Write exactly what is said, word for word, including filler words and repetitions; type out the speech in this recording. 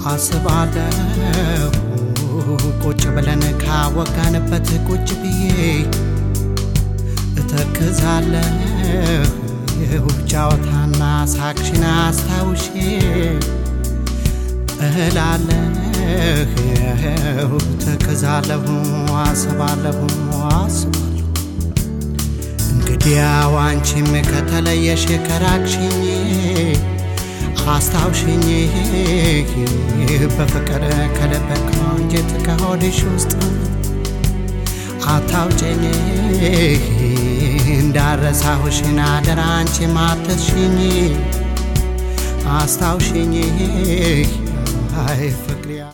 አስባለሁ ቁጭ ብለን ካወጋንበት ቁጭ ብዬ እተክዛለሁ የውጫውታና ሳቅሽን አስታውሼ እላለሁ እተክዛለሁ አስባለሁ አስባለሁ እንግዲያው አንቺም ከተለየሽ ከራቅሽኝ አስታውሽኝ በፍቅር ከልብህ ከአንጀት ከሆድሽ ውስጥ አታውጪኝ እንዳረሳሁሽ አደራ አንቺም አትርሽኝ አስታውሽኝ አይ ፍቅሬ